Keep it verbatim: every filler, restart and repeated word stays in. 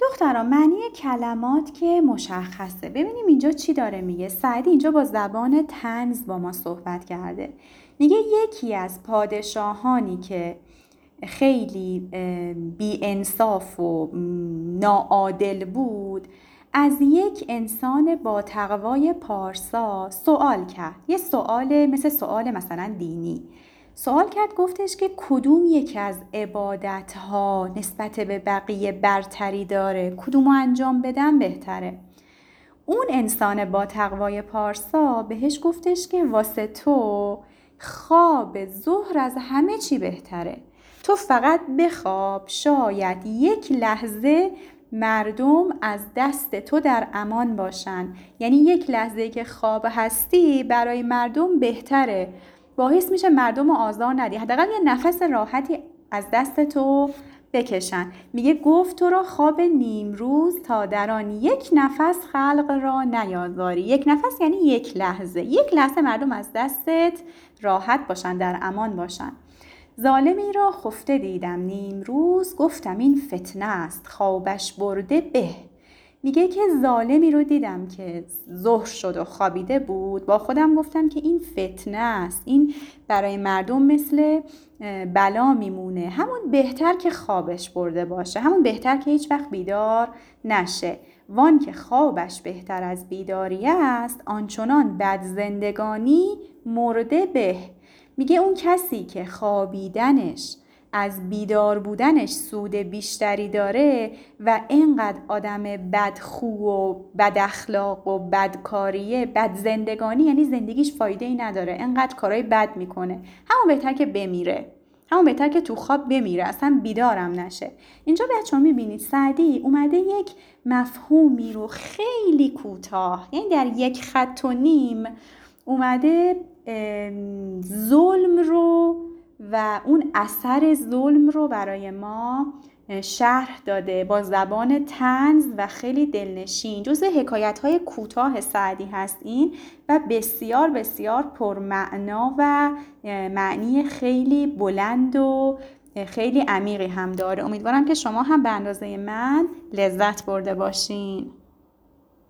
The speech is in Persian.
دختران معنی کلمات که مشخصه. ببینیم اینجا چی داره میگه. سعدی اینجا با زبان طنز با ما صحبت کرده. میگه یکی از پادشاهانی که خیلی بی انصاف و ناعادل بود از یک انسان با تقوای پارسا سوال کرد. یه سوال مثل سوال مثلا دینی. سوال کرد، گفتش که کدوم یکی از عبادتها نسبت به بقیه برتری داره؟ کدومو انجام بدم بهتره؟ اون انسان با تقوای پارسا بهش گفتش که واسه تو خواب ظهر از همه چی بهتره. تو فقط بخواب، شاید یک لحظه مردم از دست تو در امان باشن. یعنی یک لحظه که خواب هستی برای مردم بهتره، باعث میشه مردم رو آزار ندی، حداقل یه نفس راحتی از دست تو بکشن. میگه گفت تو را خواب نیمروز تا در آن یک نفس خلق را نیازاری. یک نفس یعنی یک لحظه. یک لحظه مردم از دستت راحت باشن، در امان باشن. ظالمی را خفته دیدم نیمروز، گفتم این فتنه است خوابش برده به. میگه که ظالمی رو دیدم که ظهر شد و خوابیده بود، با خودم گفتم که این فتنه است، این برای مردم مثل بلا میمونه، همون بهتر که خوابش برده باشه، همون بهتر که هیچ وقت بیدار نشه. وان که خوابش بهتر از بیداری است، آنچنان بد زندگانی مرده به. میگه اون کسی که خوابیدنش از بیدار بودنش سود بیشتری داره و اینقدر آدم بدخو و بد اخلاق و بدکاریه، بد زندگانی، یعنی زندگیش فایده ای نداره، اینقدر کارهای بد میکنه، همون بهتر که بمیره، همون بهتر که تو خواب بمیره، اصلا بیدارم نشه. اینجا بچه‌ها میبینید سعدی اومده یک مفهومی رو خیلی کوتاه، یعنی در یک خط و نیم اومده ظلم رو و اون اثر ظلم رو برای ما شرح داده با زبان طنز و خیلی دلنشین. جزء حکایت‌های کوتاه سعدی هست این و بسیار بسیار پرمعنا و معنی خیلی بلند و خیلی عمیقی هم داره. امیدوارم که شما هم به اندازه من لذت برده باشین.